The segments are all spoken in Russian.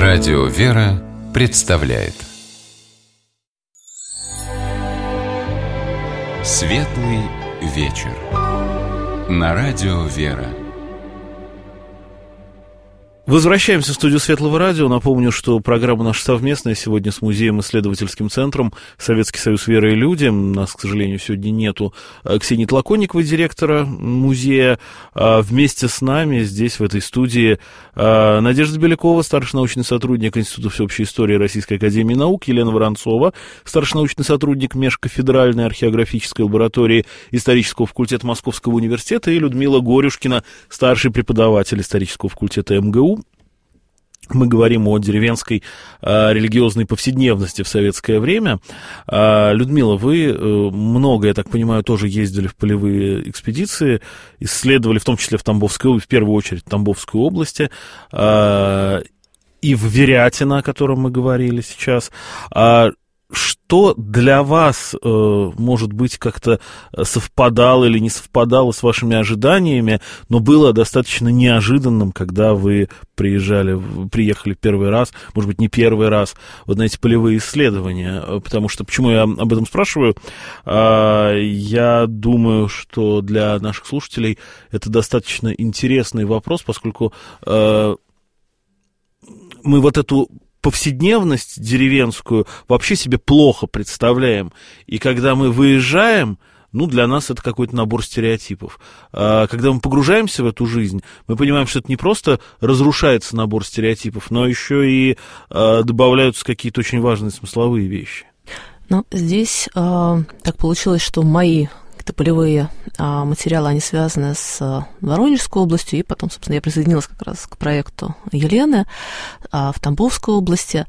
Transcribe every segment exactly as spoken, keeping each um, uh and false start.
Радио «Вера» представляет Светлый вечер на Радио «Вера». Возвращаемся в студию Светлого радио. Напомню, что программа наша совместная сегодня с музеем-исследовательским центром «Советский союз веры и люди». У нас, к сожалению, сегодня нету Ксении Тлаконниковой, директора музея. Вместе с нами здесь, в этой студии, Надежда Белякова, старший научный сотрудник Института всеобщей истории Российской академии наук, Елена Воронцова, старший научный сотрудник Межкафедральной археографической лаборатории исторического факультета Московского университета, и Людмила Горюшкина, старший преподаватель исторического факультета эм гэ у. Мы говорим о деревенской а, религиозной повседневности в советское время. А, Людмила, вы а, много, я так понимаю, тоже ездили в полевые экспедиции, исследовали, в том числе в Тамбовской, в первую очередь, в Тамбовской области, а, и в Верятино, о котором мы говорили сейчас. А, Что для вас, может быть, как-то совпадало или не совпадало с вашими ожиданиями, но было достаточно неожиданным, когда вы приезжали, приехали первый раз, может быть, не первый раз, вот на эти полевые исследования? Потому что, почему я об этом спрашиваю? Я думаю, что для наших слушателей это достаточно интересный вопрос, поскольку мы вот эту повседневность деревенскую вообще себе плохо представляем. И когда мы выезжаем, ну, для нас это какой-то набор стереотипов. А когда мы погружаемся в эту жизнь, мы понимаем, что это не просто разрушается набор стереотипов, но еще и а, добавляются какие-то очень важные смысловые вещи. Ну, здесь а, так получилось, что мои полевые а, материалы, они связаны с а, Воронежской областью, и потом, собственно, я присоединилась как раз к проекту Елены а, в Тамбовской области.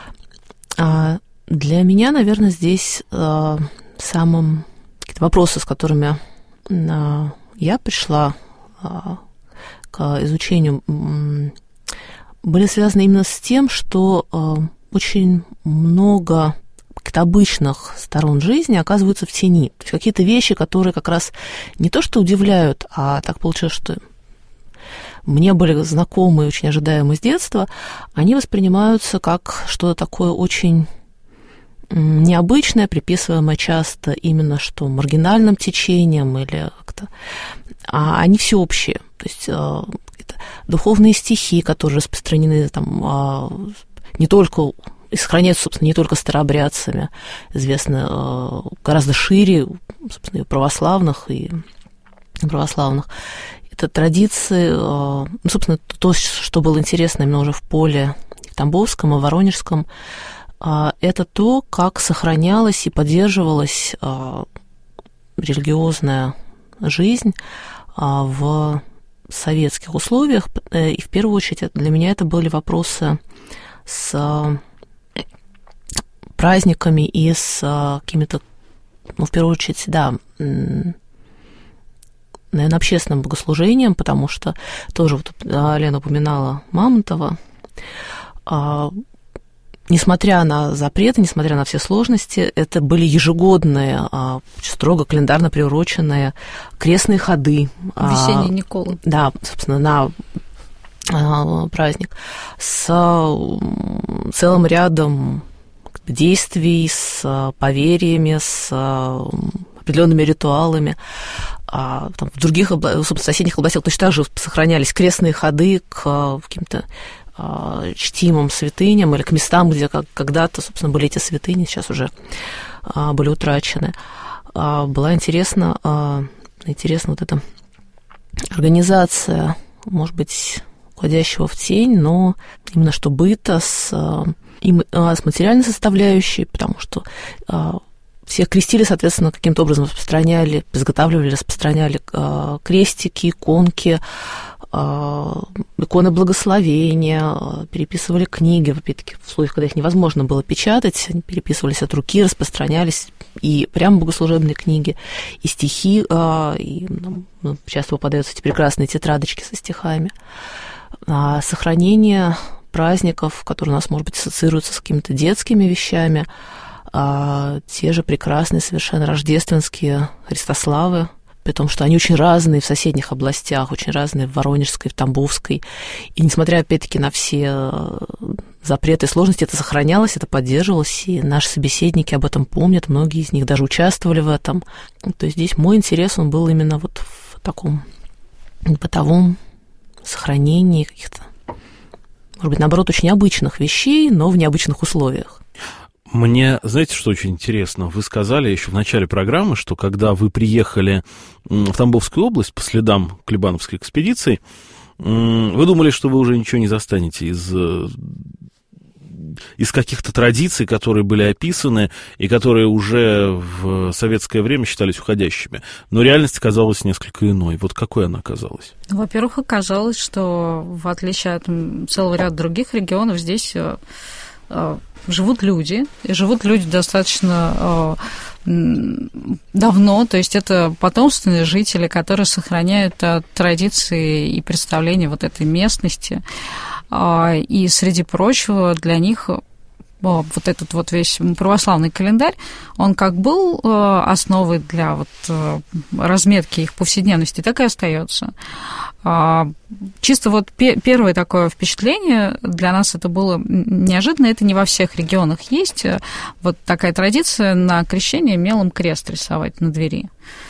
А, для меня, наверное, здесь а, самым какие-то вопросы, с которыми а, я пришла а, к изучению, м, были связаны именно с тем, что а, очень много каких-то обычных сторон жизни оказываются в тени. То есть какие-то вещи, которые как раз не то что удивляют, а так получилось, что мне были знакомы и очень ожидаемы с детства, они воспринимаются как что-то такое очень необычное, приписываемое часто именно что маргинальным течением или как-то... А они всеобщие. То есть духовные стихи, которые распространены там не только... и сохраняются, собственно, не только старообрядцами, известны э, гораздо шире, собственно, и православных, и православных. Это традиции, э, ну, собственно, то, что было интересно именно уже в поле в Тамбовском и Воронежском, э, это то, как сохранялась и поддерживалась э, религиозная жизнь э, в советских условиях, и в первую очередь для меня это были вопросы с праздниками и с а, какими-то, ну, в первую очередь, да, наверное, общественным богослужением, потому что тоже вот Лена упоминала Мамонтова. А, несмотря на запреты, несмотря на все сложности, это были ежегодные, а, строго календарно приуроченные крестные ходы. Весенние Николы. А, да, собственно, на а, праздник с целым рядом действий, с поверьями, с определенными ритуалами. А, там, в других, собственно, соседних областях точно так же сохранялись крестные ходы к каким-то а, чтимым святыням или к местам, где когда-то, собственно, были эти святыни, сейчас уже а, были утрачены. А, была интересна, а, интересна вот эта организация, может быть, уходящего в тень, но именно что быта с... и с материальной составляющей, потому что а, все крестили, соответственно, каким-то образом распространяли, изготавливали, распространяли а, крестики, иконки, а, иконы благословения, а, переписывали книги, опять-таки, в условиях, когда их невозможно было печатать, они переписывались от руки, распространялись, и прямо богослужебные книги, и стихи, а, и нам часто попадаются эти прекрасные тетрадочки со стихами. А, сохранение праздников, которые у нас, может быть, ассоциируются с какими-то детскими вещами, а те же прекрасные совершенно рождественские Христославы, при том, что они очень разные в соседних областях, очень разные в Воронежской, в Тамбовской. И несмотря, опять-таки, на все, запреты и сложности, это сохранялось, это поддерживалось, и наши собеседники об этом помнят, многие из них даже участвовали в этом. То есть здесь мой интерес, он был именно вот в таком бытовом сохранении каких-то, может быть, наоборот, очень обычных вещей, но в необычных условиях. Мне, знаете, что очень интересно? Вы сказали еще в начале программы, что когда вы приехали в Тамбовскую область по следам Клебановской экспедиции, вы думали, что вы уже ничего не застанете из, из каких-то традиций, которые были описаны и которые уже в советское время считались уходящими. Но реальность оказалась несколько иной. Вот какой она оказалась? Во-первых, оказалось, что в отличие от целого ряда других регионов, здесь живут люди, и живут люди достаточно давно, то есть это потомственные жители, которые сохраняют традиции и представления вот этой местности. И, среди прочего, для них вот этот вот весь православный календарь, он как был основой для вот разметки их повседневности, так и остается. Чисто вот первое такое впечатление для нас это было неожиданно, это не во всех регионах есть. Вот такая традиция на крещение мелом крест рисовать на двери.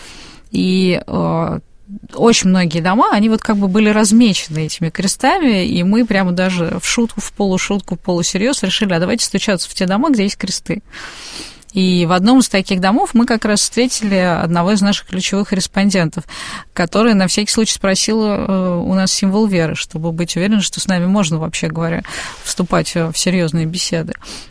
И очень многие дома, они вот как бы были размечены этими крестами, и мы прямо даже в шутку, в полушутку, в полусерьез решили, а давайте стучаться в те дома, где есть кресты. И в одном из таких домов мы как раз встретили одного из наших ключевых респондентов, который на всякий случай спросил у нас символ веры, чтобы быть уверен, что с нами можно, вообще говоря, вступать в серьезные беседы.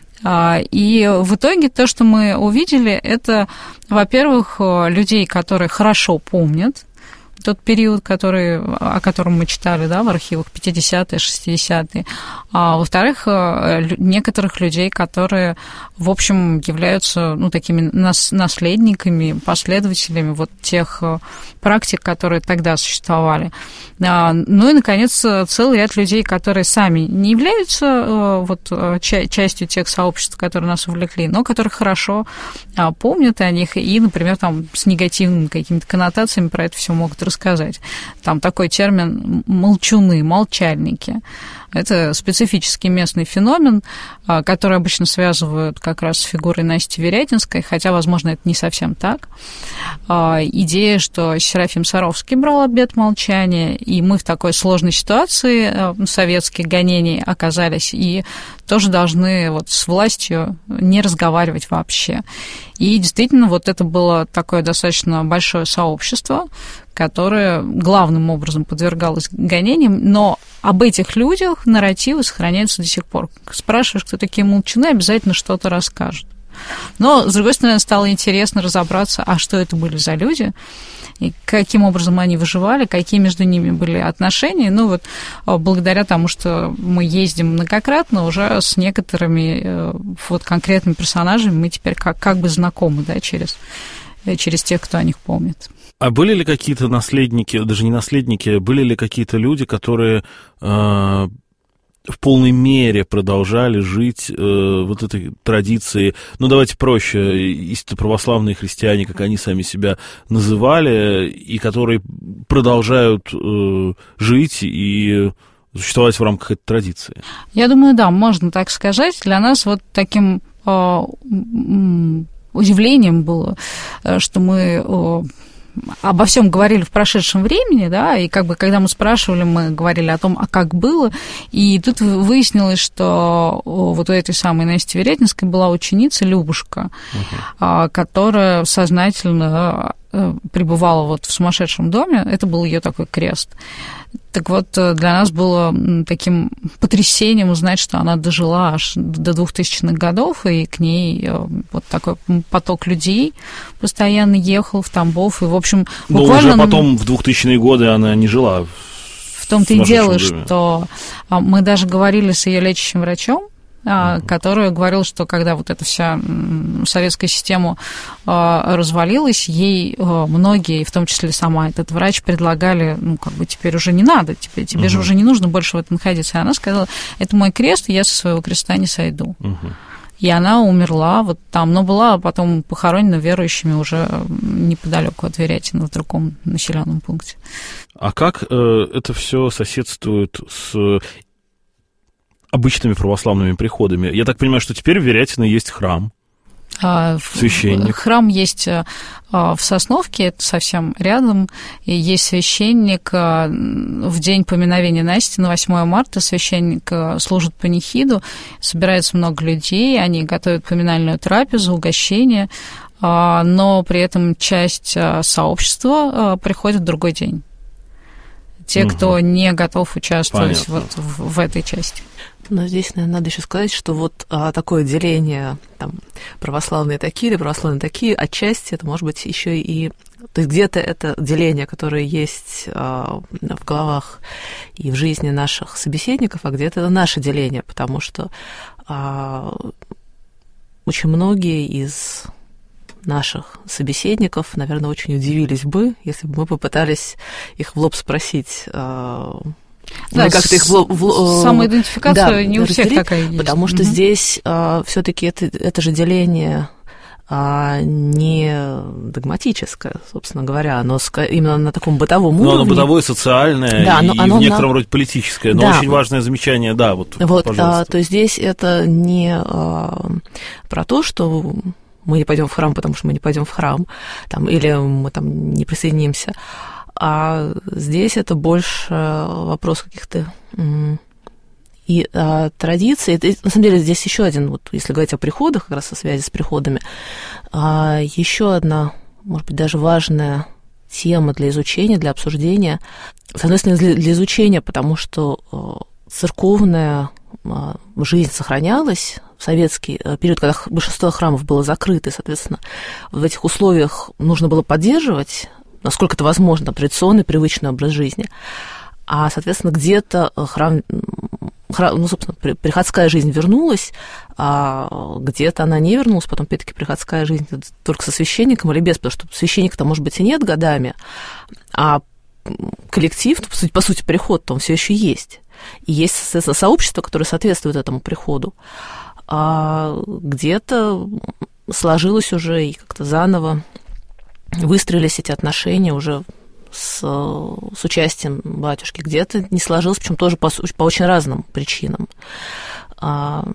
И в итоге то, что мы увидели, это, во-первых, людей, которые хорошо помнят тот период, который, о котором мы читали, да, в архивах пятидесятые, шестидесятые, а во-вторых, некоторых людей, которые, в общем, являются, ну, такими наследниками, последователями вот тех практик, которые тогда существовали. Ну и, наконец, целый ряд людей, которые сами не являются вот частью тех сообществ, которые нас увлекли, но которые хорошо помнят о них и, например, там с негативными какими-то коннотациями про это все могут рассказать. Там такой термин «молчуны», «молчальники». Это специфический местный феномен, который обычно связывают как раз с фигурой Насти Верятинской, хотя, возможно, это не совсем так. Идея, что Серафим Саровский брал обет молчания, и мы в такой сложной ситуации советских гонений оказались, и тоже должны вот с властью не разговаривать вообще. И действительно, вот это было такое достаточно большое сообщество, которое главным образом подвергалось гонениям, но об этих людях нарративы сохраняются до сих пор. Спрашиваешь, кто такие молчуны, обязательно что-то расскажут. Но, с другой стороны, стало интересно разобраться, а что это были за люди, и каким образом они выживали, какие между ними были отношения. Ну вот благодаря тому, что мы ездим многократно, уже с некоторыми вот конкретными персонажами мы теперь как, как бы знакомы, да, через, через тех, кто о них помнит. А были ли какие-то наследники, даже не наследники, были ли какие-то люди, которые э, в полной мере продолжали жить э, вот этой традицией, ну, давайте проще, истинно православные христиане, как они сами себя называли, и которые продолжают э, жить и существовать в рамках этой традиции? Я думаю, да, можно так сказать. Для нас вот таким э, удивлением было, что мы... Э, обо всем говорили в прошедшем времени, да, и как бы, когда мы спрашивали, мы говорили о том, а как было, и тут выяснилось, что вот у этой самой Насти Верятинской была ученица Любушка, uh-huh. которая сознательно пребывала вот в сумасшедшем доме, это был ее такой крест. Так вот, для нас было таким потрясением узнать, что она дожила аж до двухтысячных годов, и к ней вот такой поток людей постоянно ехал в Тамбов, и, в общем, буквально... Но уже потом, в двухтысячные годы, она не жила в В том-то и дело, что мы даже говорили с ее лечащим врачом, Uh-huh. который говорил, что когда вот эта вся советская система развалилась, ей многие, в том числе сама этот врач, предлагали, ну, как бы теперь уже не надо, тебе, тебе uh-huh. же уже не нужно больше в этом находиться. И она сказала, это мой крест, и я со своего креста не сойду. Uh-huh. И она умерла вот там, но была потом похоронена верующими уже неподалеку от Верятина, в другом населенном пункте. А как э, это все соседствует с... обычными православными приходами. Я так понимаю, что теперь в Верятино есть храм. Священник. Храм есть в Сосновке, это совсем рядом, и есть священник в день поминовения Насти, на восьмое марта священник служит панихиду, собирается много людей, они готовят поминальную трапезу, угощение, но при этом часть сообщества приходит в другой день. Те, угу. кто не готов участвовать вот в, в этой части. Но здесь, наверное, надо еще сказать, что вот а, такое деление, там, православные такие или православные такие, отчасти это может быть еще и... То есть где-то это деление, которое есть а, в головах и в жизни наших собеседников, а где-то это наше деление, потому что а, очень многие из наших собеседников, наверное, очень удивились бы, если бы мы попытались их в лоб спросить... А, да, как-то их в, в, самоидентификация да, не у всех такая есть. Потому что угу. здесь а, все-таки это, это же деление а, не догматическое, собственно говоря, оно именно на таком бытовом уровне. Но оно бытовое, социальное да, и оно в некотором на... роде политическое. Но да. очень важное замечание, да, вот, вот пожалуйста. А, то есть здесь это не а, про то, что мы не пойдем в храм, потому что мы не пойдем в храм, там, или мы там не присоединимся. А здесь это больше вопрос каких-то и а, традиций. Это, на самом деле здесь еще один, вот, если говорить о приходах, как раз о связи с приходами, а, еще одна, может быть, даже важная тема для изучения, для обсуждения. С одной стороны, для, для изучения, потому что а, церковная а, жизнь сохранялась в советский период, когда большинство храмов было закрыто, и, соответственно, в этих условиях нужно было поддерживать, насколько это возможно, традиционный, привычный образ жизни. А, соответственно, где-то храм, храм, ну, собственно, приходская жизнь вернулась, а где-то она не вернулась, потом, опять-таки, приходская жизнь только со священником или без, потому что священника-то, может быть, и нет годами, а коллектив, по сути, по сути приход-то он все еще есть. И есть, соответственно, сообщество, которое соответствует этому приходу. А где-то сложилось уже и как-то заново выстроились эти отношения уже с, с участием батюшки. Где-то не сложилось, причем тоже по, по очень разным причинам. А,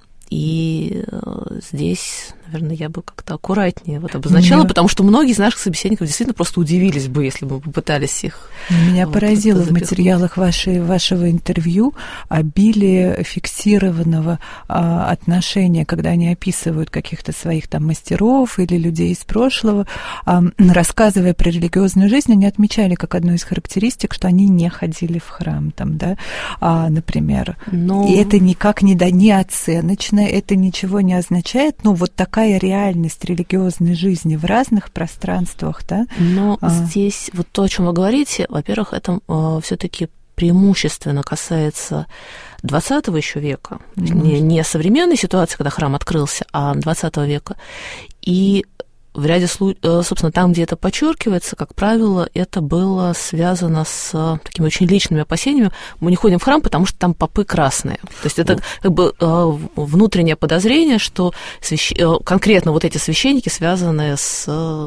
и здесь, наверное, я бы как-то аккуратнее вот обозначала, меня... потому что многие из наших собеседников действительно просто удивились бы, если бы мы попытались их... Меня вот, поразило в запихнуть. материалах вашей, вашего интервью обилие фиксированного а, отношения, когда они описывают каких-то своих там мастеров или людей из прошлого, а, рассказывая про религиозную жизнь, они отмечали как одну из характеристик, что они не ходили в храм, там, да, а, например. Но... И это никак не, да, не оценочно, это ничего не означает, но вот такая реальность религиозной жизни в разных пространствах, да? Но а. здесь вот то, о чем вы говорите, во-первых, это э, все-таки преимущественно касается двадцатого еще века, mm-hmm. не, не современной ситуации, когда храм открылся, а двадцатого века. И в ряде случаев, собственно, там, где это подчеркивается, как правило, это было связано с такими очень личными опасениями. Мы не ходим в храм, потому что там попы красные. То есть это как бы внутреннее подозрение, что свящ... конкретно вот эти священники связаны с...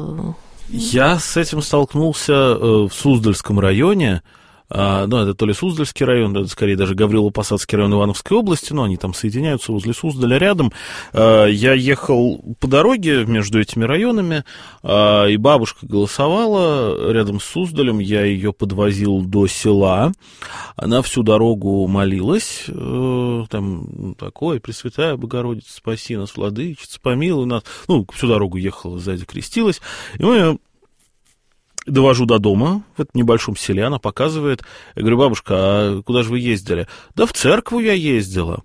Я с этим столкнулся в Суздальском районе. Ну, это то ли Суздальский район, это скорее даже Гаврилово-Посадский район Ивановской области, но они там соединяются возле Суздаля рядом. Я ехал по дороге между этими районами, и бабушка голосовала рядом с Суздалем, я ее подвозил до села, она всю дорогу молилась, там, такое, Пресвятая Богородица, спаси нас, Владычица, помилуй нас, ну, всю дорогу ехала, сзади крестилась, и мы... Довожу до дома, в этом небольшом селе, она показывает. Я говорю, бабушка, а куда же вы ездили? Да в церковь я ездила.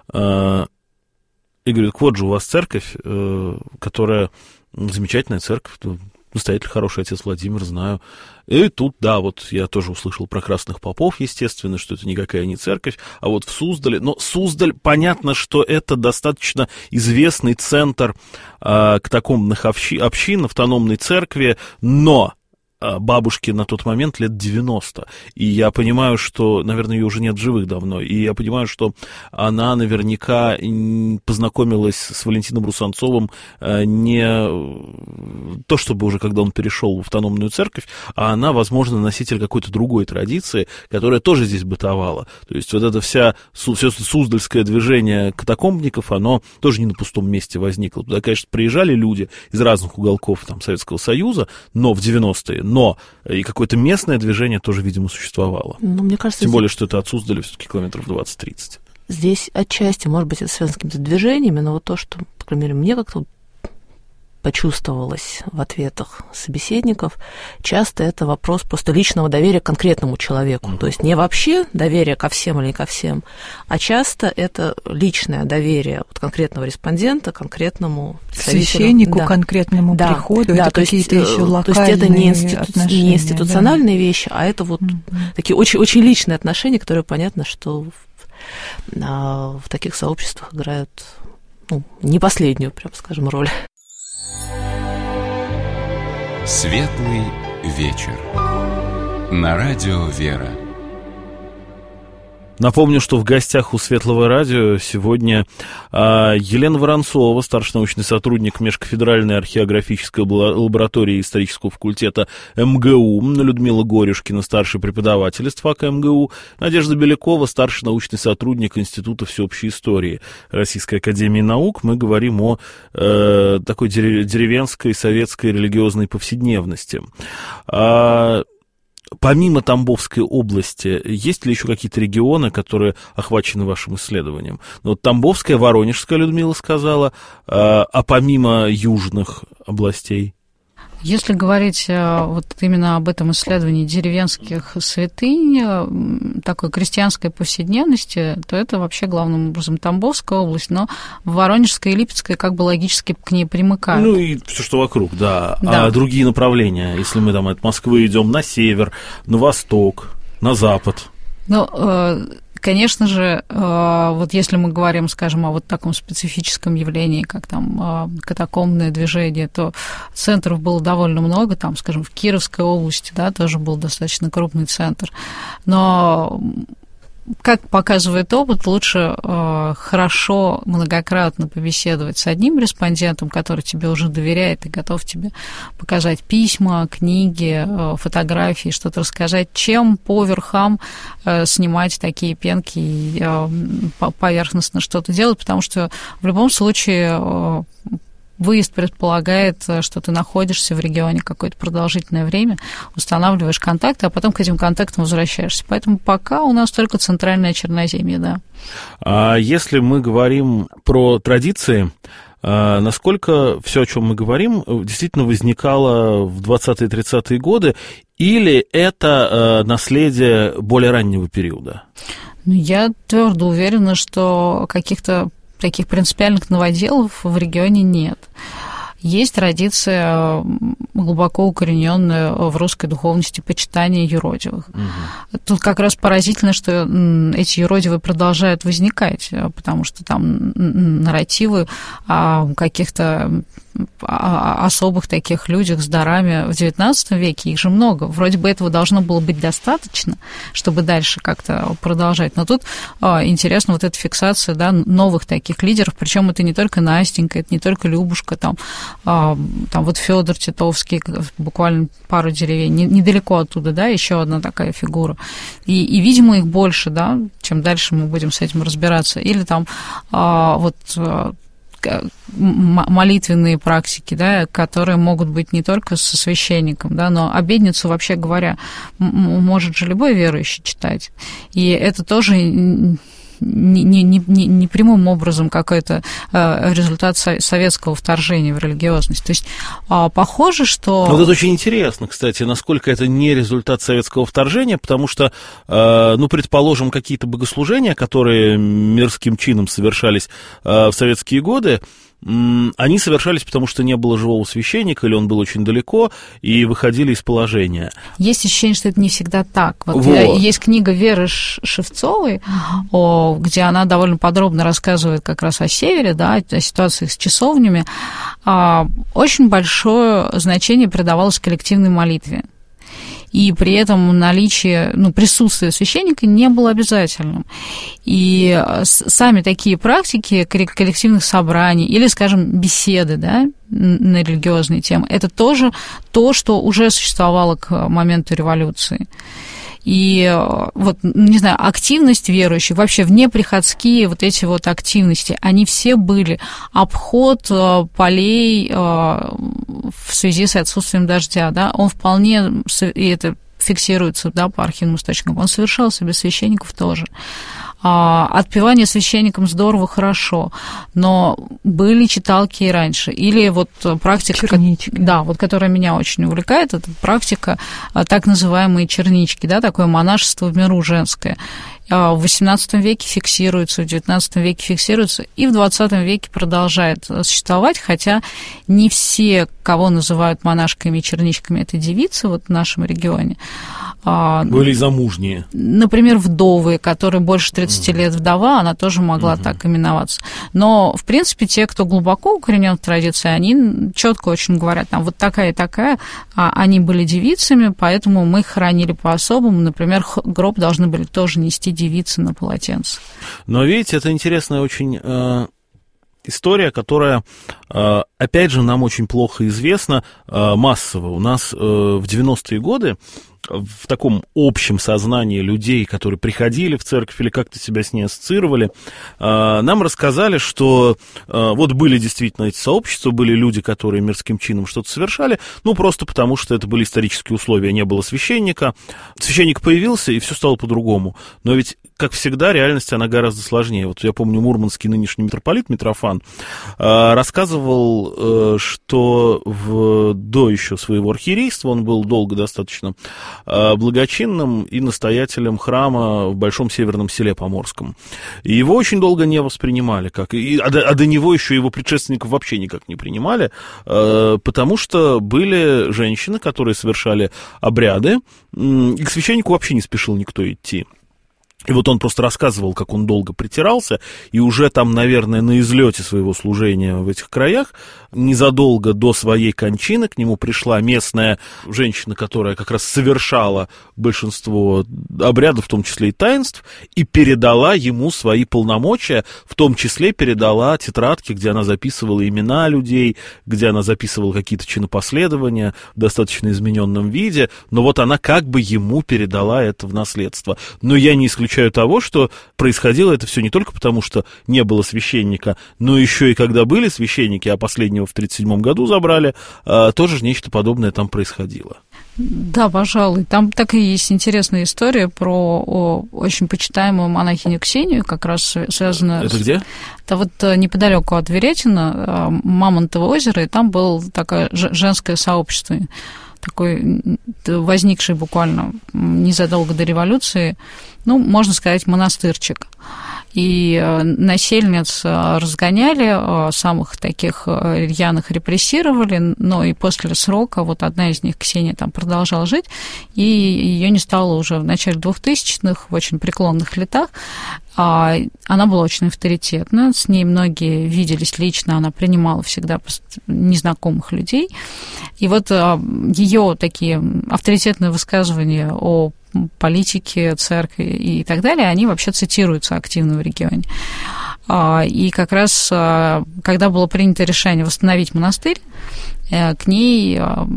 И говорит, вот же у вас церковь, которая замечательная церковь, настоятель хороший, отец Владимир, знаю. И тут, да, вот я тоже услышал про красных попов, естественно, что это никакая не церковь, а вот в Суздале, но Суздаль, понятно, что это достаточно известный центр катакомбных общин, автономной церкви, но... бабушке на тот момент лет девяносто. И я понимаю, что, наверное, ее уже нет в живых давно. И я понимаю, что она наверняка познакомилась с Валентином Русанцовым не то, чтобы уже когда он перешел в автономную церковь, а она, возможно, носитель какой-то другой традиции, которая тоже здесь бытовала. То есть вот это вся, все суздальское движение катакомбников, оно тоже не на пустом месте возникло. Туда, конечно, приезжали люди из разных уголков там, Советского Союза, но в девяностые, но и какое-то местное движение тоже, видимо, существовало. Но, мне кажется, Тем здесь... более, что это от Суздаля все-таки километров двадцать-тридцать. Здесь отчасти, может быть, это связано с какими-то движениями, но вот то, что, по крайней мере, мне как-то почувствовалось в ответах собеседников, часто это вопрос просто личного доверия к конкретному человеку. Mm-hmm. То есть не вообще доверие ко всем или не ко всем, а часто это личное доверие вот конкретного респондента конкретному священнику, да. конкретному да. приходу. Да, это то какие-то есть, еще локальные то есть это не, институ... не институциональные да. вещи, а это вот mm-hmm. такие очень, очень личные отношения, которые понятно, что в, в таких сообществах играют ну, не последнюю, прям скажем, роль. Светлый вечер. На радио «Вера». Напомню, что в гостях у Светлого радио сегодня а, Елена Воронцова, старший научный сотрудник Межкафедральной археографической лаборатории исторического факультета эм гэ у, Людмила Горюшкина, старший преподаватель ИСТФАКа эм гэ у, Надежда Белякова, старший научный сотрудник Института всеобщей истории Российской академии наук. Мы говорим о э, такой деревенской советской религиозной повседневности. А, Помимо Тамбовской области, есть ли еще какие-то регионы, которые охвачены вашим исследованием? Ну, вот Тамбовская, Воронежская, Людмила сказала, а, а помимо южных областей? Если говорить вот именно об этом исследовании деревенских святынь, такой крестьянской повседневности, то это вообще главным образом Тамбовская область, но Воронежская и Липецкая как бы логически к ней примыкают. Ну и все, что вокруг, да. да. А другие направления, если мы там от Москвы идем на север, на восток, на запад? Ну, конечно же, вот если мы говорим, скажем, о вот таком специфическом явлении, как там катакомбное движение, то центров было довольно много, там, скажем, в Кировской области, да, тоже был достаточно крупный центр, но как показывает опыт, лучше э, хорошо, многократно побеседовать с одним респондентом, который тебе уже доверяет и готов тебе показать письма, книги, э, фотографии, что-то рассказать, чем по верхам э, снимать такие пенки и э, поверхностно что-то делать, потому что в любом случае э, выезд предполагает, что ты находишься в регионе какое-то продолжительное время, устанавливаешь контакты, а потом к этим контактам возвращаешься. Поэтому пока у нас только центральное Черноземье, да. А если мы говорим про традиции, насколько все, о чем мы говорим, действительно возникало в двадцатые-тридцатые годы, или это наследие более раннего периода? Я твердо уверена, что каких-то таких принципиальных новоделов в регионе нет. Есть традиция, глубоко укорененная в русской духовности, почитания юродивых. Угу. Тут как раз поразительно, что эти юродивые продолжают возникать, потому что там нарративы о каких-то особых таких людях с дарами в девятнадцатом веке, их же много. Вроде бы этого должно было быть достаточно, чтобы дальше как-то продолжать. Но тут а, интересно вот эта фиксация, да, новых таких лидеров, причем это не только Настенька, это не только Любушка, там, а, там вот Федор Титовский, буквально пару деревень, не, недалеко оттуда, да, еще одна такая фигура. И, и, видимо, их больше, да, чем дальше мы будем с этим разбираться. Или там а, вот молитвенные практики, да, которые могут быть не только со священником, да, но обедницу, вообще говоря, может же любой верующий читать. И это тоже не, не, не, не прямым образом какой-то результат советского вторжения в религиозность. То есть похоже, что... Вот это очень интересно, кстати, насколько это не результат советского вторжения, потому что, ну, предположим, какие-то богослужения, которые мирским чином совершались в советские годы, они совершались, потому что не было живого священника, или он был очень далеко, и выходили из положения. Есть ощущение, что это не всегда так. Вот вот. Есть книга Веры Шевцовой, о, где она довольно подробно рассказывает как раз о севере, да, о ситуациях с часовнями. Очень большое значение придавалось коллективной молитве. и при этом наличие, ну, присутствие священника не было обязательным. И сами такие практики коллективных собраний или, скажем, беседы, да, на религиозные темы, это тоже то, что уже существовало к моменту революции. И вот, не знаю, активность верующих, вообще внеприходские вот эти вот активности, они все были. Обход полей в связи с отсутствием дождя, да, он вполне, и это фиксируется, да, по архивным источникам, он совершался без священников тоже. Отпевание священникам здорово, хорошо, но были читалки и раньше. Или вот практика, чернички. Да, вот, которая меня очень увлекает, это практика так называемые чернички, да, такое монашество в миру женское. В восемнадцатом веке фиксируется, в девятнадцатом веке фиксируется, и в двадцатом веке продолжает существовать, хотя не все, кого называют монашками и черничками, это девицы вот в нашем регионе. Были замужние. Например, вдовы, которые больше тридцати лет вдова, она тоже могла угу. так именоваться. Но, в принципе, те, кто глубоко укоренен в традиции, они четко очень говорят, там вот такая и такая, они были девицами, поэтому мы их хоронили по-особому. Например, гроб должны были тоже нести девицы на полотенце. Но, видите, это интересная очень э, история, которая, э, опять же, нам очень плохо известна э, массово. У нас э, в девяностые годы в таком общем сознании людей, которые приходили в церковь или как-то себя с ней ассоциировали, нам рассказали, что вот были действительно эти сообщества, были люди, которые мирским чином что-то совершали, ну, просто потому, что это были исторические условия, не было священника. Священник появился, и все стало по-другому. Но ведь, как всегда, реальность, она гораздо сложнее. Вот я помню, мурманский нынешний митрополит Митрофан рассказывал, что в, до еще своего архиерейства, он был долго достаточно благочинным и настоятелем храма в Большом Северном селе Поморском. И его очень долго не воспринимали, как, и, а, до, а до него еще его предшественников вообще никак не принимали, э, потому что были женщины, которые совершали обряды, и к священнику вообще не спешил никто идти. И вот он просто рассказывал, как он долго притирался, и уже там, наверное, на излете своего служения в этих краях, незадолго до своей кончины к нему пришла местная женщина, которая как раз совершала большинство обрядов, в том числе и таинств, и передала ему свои полномочия, в том числе передала тетрадки, где она записывала имена людей, где она записывала какие-то чинопоследования в достаточно измененном виде, но вот она как бы ему передала это в наследство. Но я не исключаю того, что происходило это все не только потому, что не было священника, но еще и когда были священники, а последнего в тридцать седьмом году забрали, тоже же нечто подобное там происходило. Да, пожалуй. Там так и есть интересная история про о, очень почитаемую монахиню Ксению, как раз связанную... Это с... где? Это вот неподалеку от Веретина, Мамонтово озеро, и там было такое женское сообщество, такой возникший буквально незадолго до революции, ну, можно сказать, монастырчик. И насельниц разгоняли, самых таких рьяных репрессировали, но и после срока, вот одна из них, Ксения, там продолжала жить, и ее не стало уже в начале двухтысячных, в очень преклонных летах. Она была очень авторитетна, с ней многие виделись лично, она принимала всегда незнакомых людей. И вот ее такие авторитетные высказывания о политике, церкви и так далее, они вообще цитируются активно в регионе. И как раз, когда было принято решение восстановить монастырь, к ней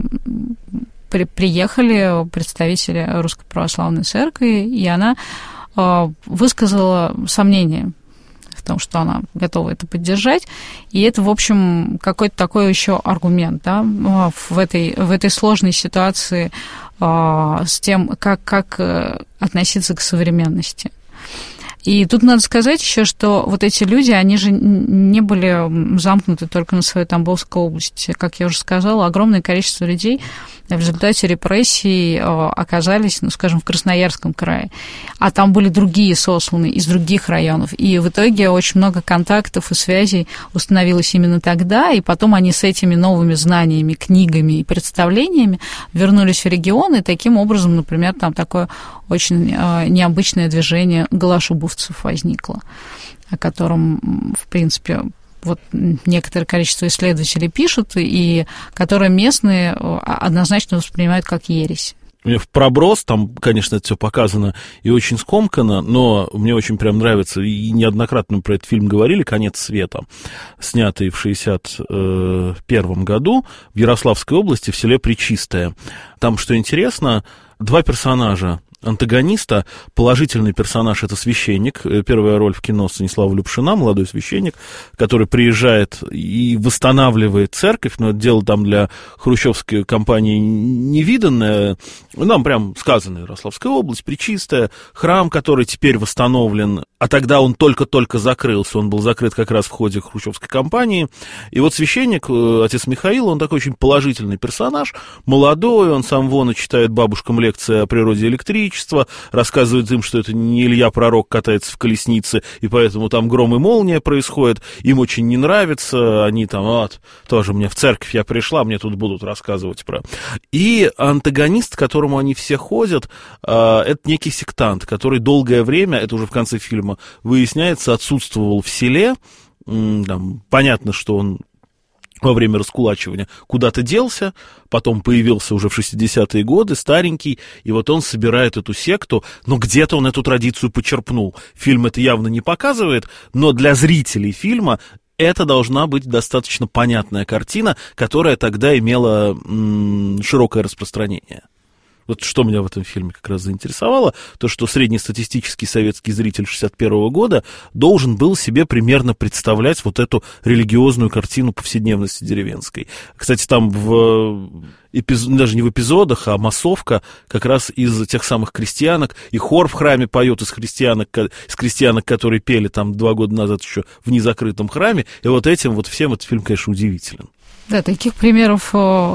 приехали представители Русской Православной Церкви, и она высказала сомнения в том, что она готова это поддержать. И это, в общем, какой-то такой еще аргумент, да, в этой, в этой сложной ситуации с тем, как, как относиться к современности. И тут надо сказать еще, что вот эти люди, они же не были замкнуты только на свою Тамбовскую область. Как я уже сказала, огромное количество людей в результате репрессий оказались, ну, скажем, в Красноярском крае. А там были другие сосланные из других районов. И в итоге очень много контактов и связей установилось именно тогда, и потом они с этими новыми знаниями, книгами и представлениями вернулись в регион, и таким образом, например, там такое очень необычное движение голошубовцев возникло, о котором, в принципе, вот некоторое количество исследователей пишут, и которые местные однозначно воспринимают как ересь. Мне в проброс, там, конечно, это все показано и очень скомканно, но мне очень прям нравится, и неоднократно мы про этот фильм говорили, «Конец света», снятый в шестьдесят первом году в Ярославской области, в селе Пречистое. Там, что интересно, два персонажа антагониста. Положительный персонаж — это священник. Первая роль в кино Станислава Любшина, молодой священник, который приезжает и восстанавливает церковь. Но это дело там для хрущевской компании невиданное. Нам прям сказано: Ярославская область, Пречистая, храм, который теперь восстановлен. А тогда он только-только закрылся. Он был закрыт как раз в ходе хрущевской кампании. И вот священник, отец Михаил, он такой очень положительный персонаж. Молодой, он сам вон и читает бабушкам лекции о природе электричества, рассказывает им, что это не Илья Пророк катается в колеснице, и поэтому там гром и молния происходит. Им очень не нравится. Они там: вот, тоже мне в церковь я пришла, мне тут будут рассказывать про... И антагонист, к которому они все ходят, это некий сектант, который долгое время, это уже в конце фильма выясняется, отсутствовал в селе. Там понятно, что он во время раскулачивания куда-то делся, потом появился уже в шестидесятые годы, старенький, и вот он собирает эту секту, но где-то он эту традицию почерпнул. Фильм это явно не показывает, но для зрителей фильма это должна быть достаточно понятная картина, которая тогда имела м- широкое распространение. Вот что меня в этом фильме как раз заинтересовало, то, что среднестатистический советский зритель шестьдесят первого года должен был себе примерно представлять вот эту религиозную картину повседневности деревенской. Кстати, там в эпиз... даже не в эпизодах, а массовка как раз из тех самых крестьянок, и хор в храме поет из христианок, из крестьянок, которые пели там два года назад еще в незакрытом храме, и вот этим вот всем этот фильм, конечно, удивителен. Да, таких примеров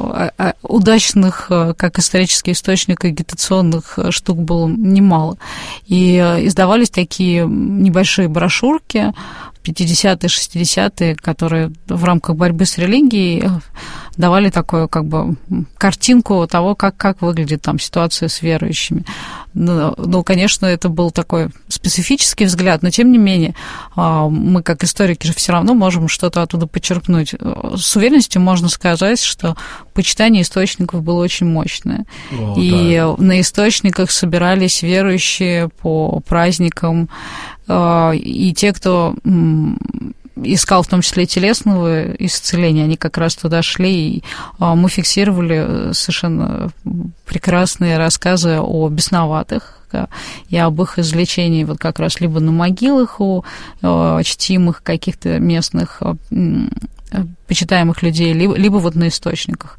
удачных, как исторический источник, агитационных штук было немало. И издавались такие небольшие брошюрки в пятидесятые, шестидесятые, которые в рамках борьбы с религией давали такую как бы картинку того, как, как выглядит там ситуация с верующими. Ну, ну, конечно, это был такой специфический взгляд, но тем не менее мы, как историки, же все равно можем что-то оттуда почерпнуть. С уверенностью можно сказать, что почитание источников было очень мощное. О, и да. На источниках собирались верующие по праздникам, и те, кто искал в том числе и телесного исцеления, они как раз туда шли, и мы фиксировали совершенно прекрасные рассказы о бесноватых и об их излечении вот как раз либо на могилах у чтимых каких-то местных почитаемых людей, либо, либо вот на источниках.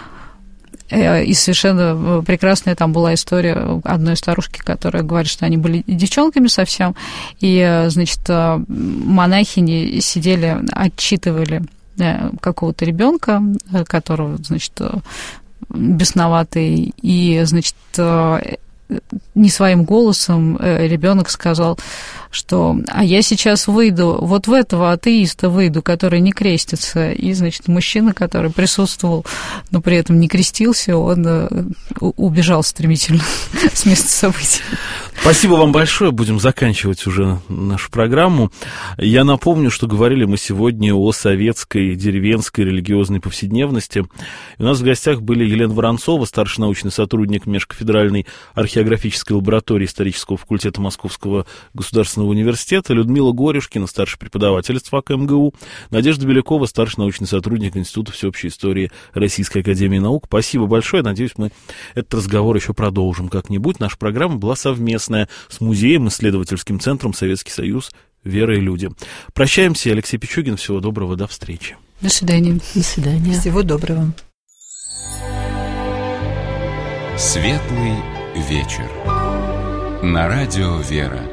И совершенно прекрасная там была история одной старушки, которая говорит, что они были девчонками совсем, и, значит, монахини сидели, отчитывали какого-то ребенка, которого, значит, бесноватый, и, значит, не своим голосом ребенок сказал, что «а я сейчас выйду, вот в этого атеиста выйду, который не крестится». И, значит, мужчина, который присутствовал, но при этом не крестился, он убежал стремительно с места событий. Спасибо вам большое. Будем заканчивать уже нашу программу. Я напомню, что говорили мы сегодня о советской деревенской религиозной повседневности. И у нас в гостях были Елена Воронцова, старший научный сотрудник Межкафедральной археографической лаборатории исторического факультета Московского государственного университета, Людмила Горюшкина, старший преподаватель СФАК МГУ, Надежда Белякова, старший научный сотрудник Института всеобщей истории Российской академии наук. Спасибо большое. Надеюсь, мы этот разговор еще продолжим как-нибудь. Наша программа была совместная с музеем, исследовательским центром «Советский Союз. Вера и люди». Прощаемся. Алексей Пичугин. Всего доброго. До встречи. До свидания. До свидания. Всего доброго. Светлый вечер. На радио «Вера».